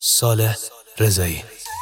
صالح رضایی.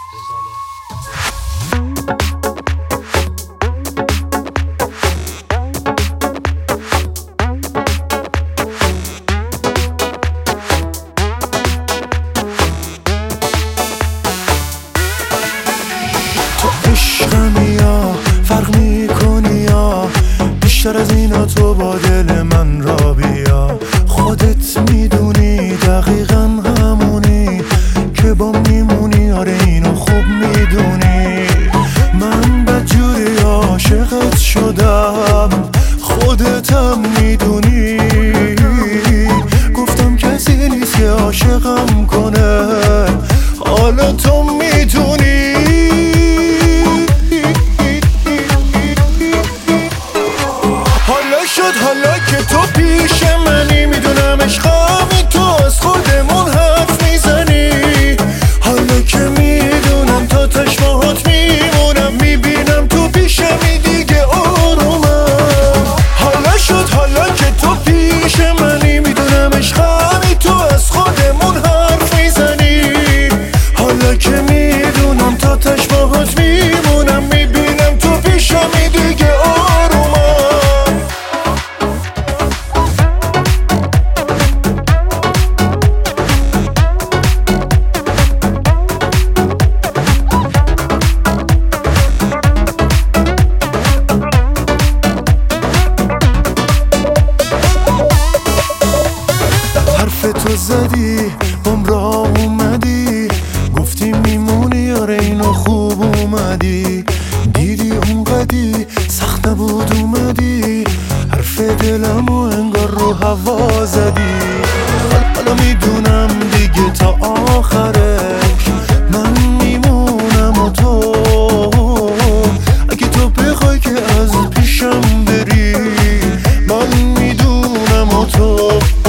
تو عشقمی یا فرق میکنی یا بیشتر از اینا تو با دل من را بیا. خودت میدونی دقیقا همونی که با میمونی، آره اینو خوب میدونی. من بدجوری عاشقت شدم، خودتم میدونی. گفتم کسی نیست که عاشقم کنه، حالا تو میدونی. حالا که تو پیش منی، میدونم عشقامی، تو از خودمون حرف میزنی. حالا که میدونم تا چشمات میمونم، میبینم تو پیشمی دیگه آرومم. حالا که تو پیش منی، میدونم عشقامی، تو از خودمون حرف میزنی. حالا که میدونم تا چشمات میمونم، میبینم تو پیشمی دیگه آرومم. تو زدی بام را اومدی، گفتی میمونی، آره اینو خوب اومدی. دیدی اونقدی سخت نبود اومدی، حرف دلمو انگار رو هوا زدی. حالا میدونم دیگه تا آخرش من میمونم و تو، اگه تو بخوای که از پیشم بری، من میدونم و تو.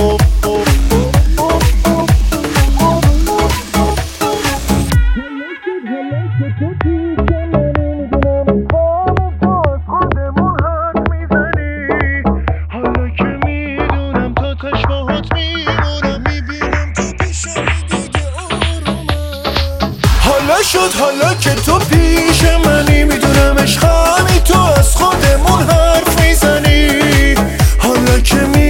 حالا که تو پیش منی، میدونم عشقمی، تو از خودمون حرف میزنی. حالا که